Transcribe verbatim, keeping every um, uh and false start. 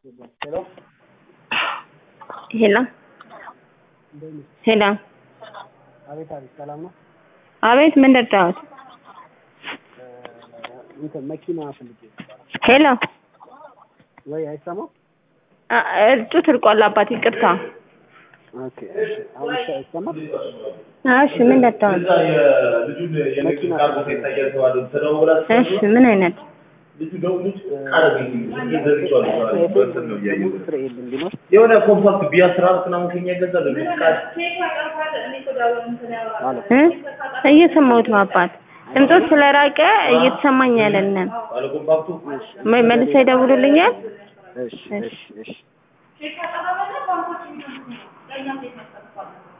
Hello? ሄሎ ሄሎ አቤት አቤት፣ ሰላም ነው? አቤት ምን ልርዳዎት? እንትን መኪና ፈልጌ። ሄሎ ወይ አይሰማም? እርጩ ትርቋል አባት ይቅርታ። ኦኬ እሺ፣ አሁን ይሰማል? እሺ ምን ልርዳዎት? መኪና እሺ ምን አይነት የሆነ ኮምፓክት ቢያስራ ምናምን ከኛ ይገዛል ለምሳሌ እየሰማሁት ነው አባት ድምጾች ስለራቀ እየተሰማኝ አይደለም። መልሰው ይደውሉልኛል። እሺ እሺ እሺ